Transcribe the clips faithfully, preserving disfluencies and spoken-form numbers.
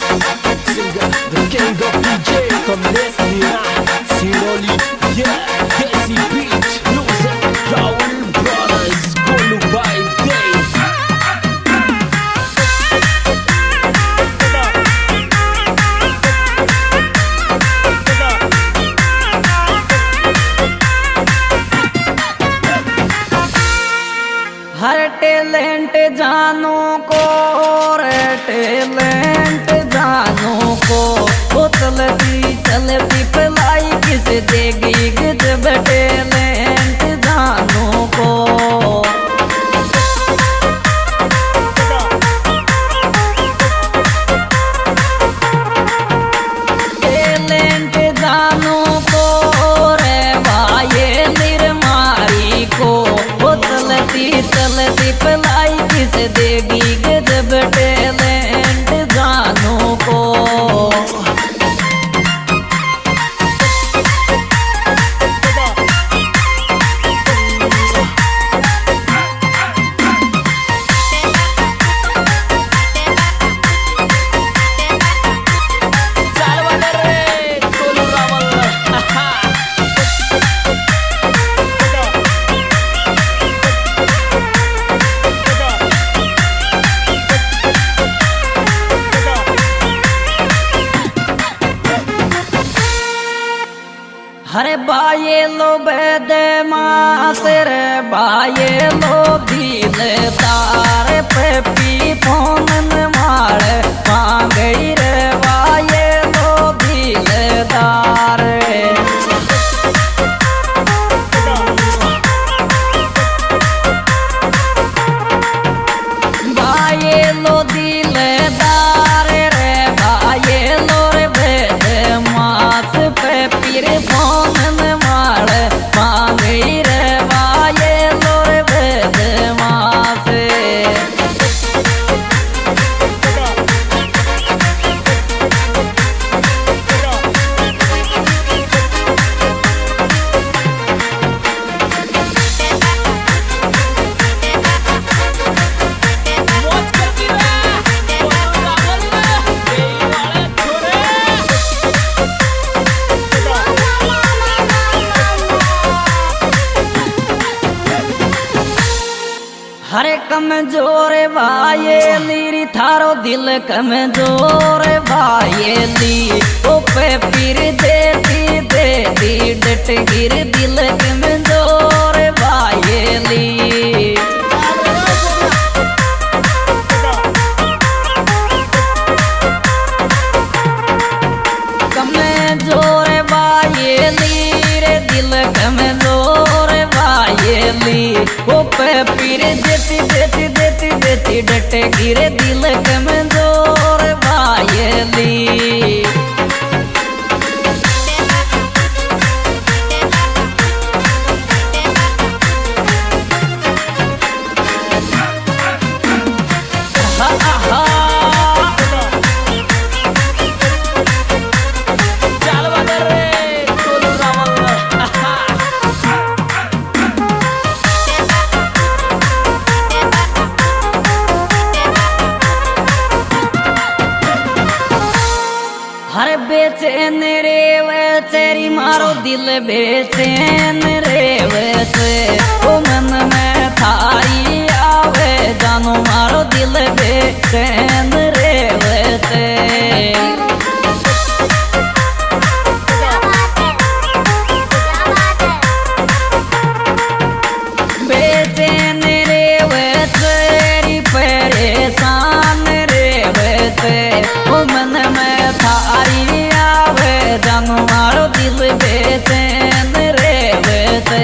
Singer, the king of D J, comme Leslie, Sinoli, yeah, Desi Beat, Music, Raul Brothers, Golu by Day. हर talent जानो को रे talent जानो को वो चलती चलती पलाई किस देगी गजब टैलेंट जानो को टैलेंट जानो को रे भाई निर्मारी को वो चलती चलती पलाई किस देगी गजब टैलेंट जानो को हरे बाये लो बेदे मासे रे बाये लो दिले तारे पे पी फोन मारे मांगई रे बाये लो दिले तारे बाये लो दिले तारे रे बाये लो रे बेदे मास पे पीर फोन हरे कमजोर भाई लीरी थारो दिल कमजोर भाई ली ओ पे पीर देती देती डट गिर दिल कमजोर भाई ली कमजोर भाई लीरे दिल कमजोर भाई ली ओ पे पीर देती देती देती देती डटे गिरे दिल कमजोर भाई ली हर बेचैन रे वे तेरी मारो दिल बेचैन रे वे से ओ मन में थारी आवे जानो मारो दिल बेचैन रे वे से बेचैन रे वे तेरी परेशान रे वे से ओ मन में थारी आवे जानो मारो दिल बेचैन रे वैसे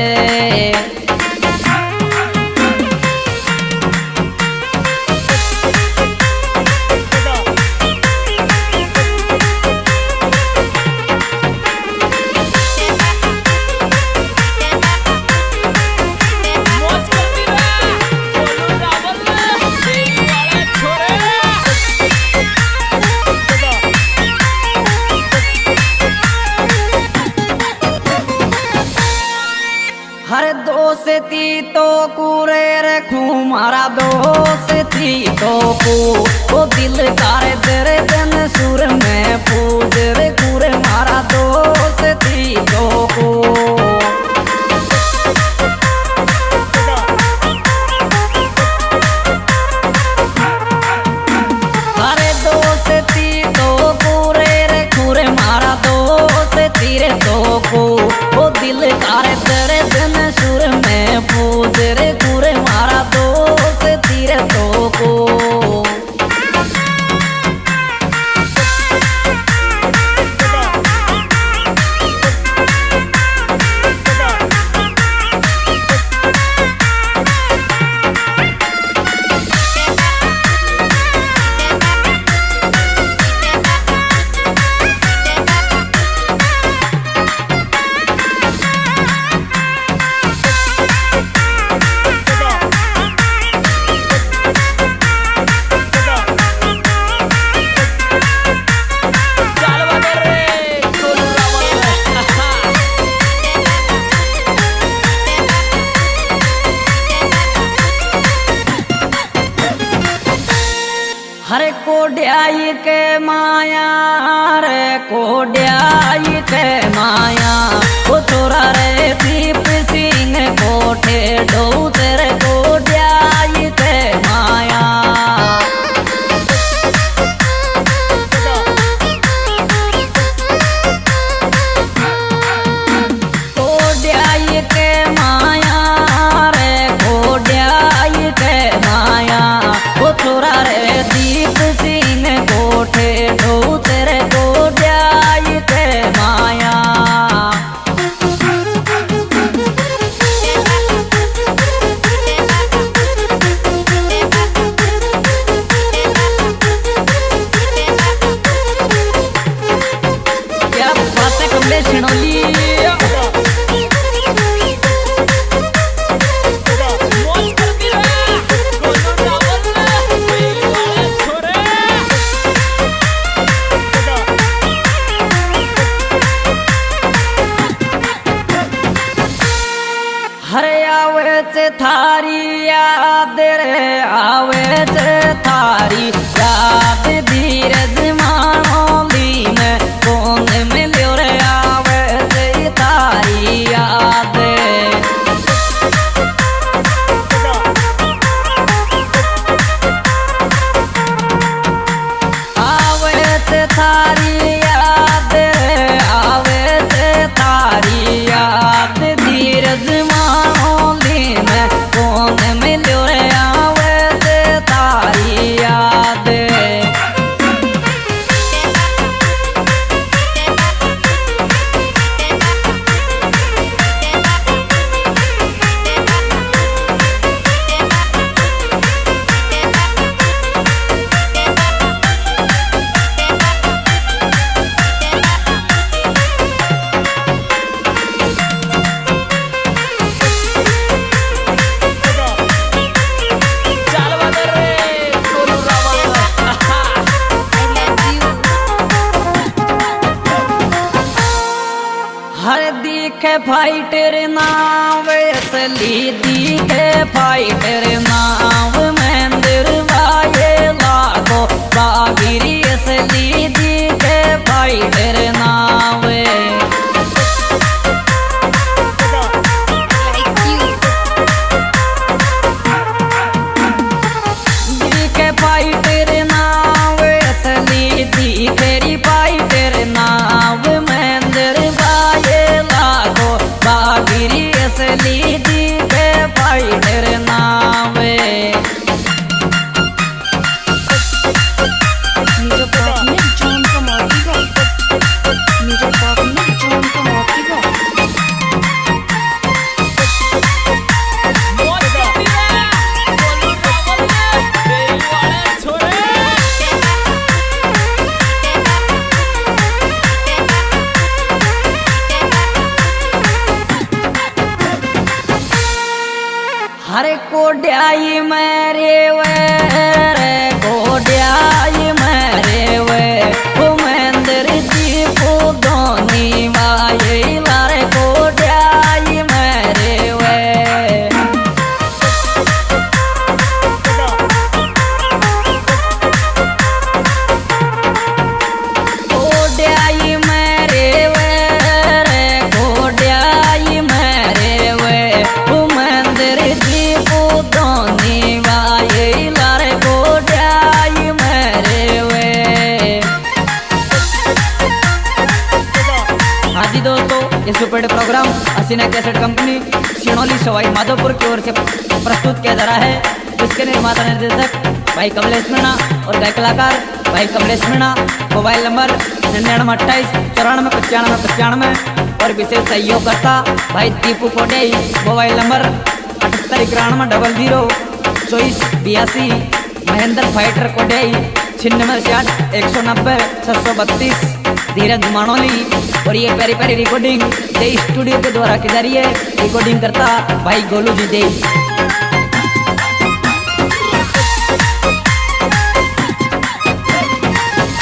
हर दोष थी तो कुरे रखू मारा दोष थी तो को वो दिल कार तेरे दिन सुर हरे कोड्याई के माया रे कोड्याई के माया वो छोरा रे दीप सिंह कोठे डो तेरे कोड्याई के माया कोड्याई के माया रे कोड्याई के माया वो छोरा रे दीप सिंह कोठे डो तेरे कोड्याई के माया क्या बात है कमले सिनोली हरे आवे ते थारी याद रे आवे ते थारी याद धीरज मानोली में कौन मिलो रे आवे ते थारी याद आवे ते थारी याद रे आवे ते थारी याद धीरज कौन मिलो रे आवे ते तारी याद हर दिखे फाइटर नाव असली दिखे फाइटर नाव महेंद्र वाये लागो बागिरी असली दिखे फाइटर नाव दिखे फाइटर नाव असली दिखे फाइटर नाव महेंद्र बागिरी असली दिखे फाइटर नाव मेरे बाप ने जान कमाती का मेरे बाप ने जान कमाती का हरे कोड्याई मेरे वे रे कोड्याई मेरे वे वो महेंद्र जी को दोनी वाये लारे कोड्याई मेरे वे कोड्याई मेरे वे रे कोड्याई मेरे वे वो महेंद्र जी दोनी वाये लारे कोड्याई मेरे वे हाँ जी दोस्तों, ये super programme Hasina cassette company Sinoli Sawai Madhopur की ओर से प्रस्तुत किया जा रहा है, जिसके निर्माता निर्देशक भाई कमलेश मीणा और गायक कलाकार भाई कमलेश मीणा। मोबाइल नंबर निन्यानवे अट्ठाईस चौरानवे पचानवे पचानवे और विशेष सहयोगकर्ता भाई दीपू कोड्याई। मोबाइल नंबर अठहत्तर इक्यानवे डबल जीरो चौबीस बयासी। महेंद्र फाइटर कोड्याई छिन्नवे छियाठ एक सौ नब्बे छः सौ बत्तीस। धीरज मानोली। और ये प्यारी प्यारी रिकॉर्डिंग जय स्टूडियो के द्वारा की जा रही है। रिकॉर्डिंग करता भाई गोलू जी जय।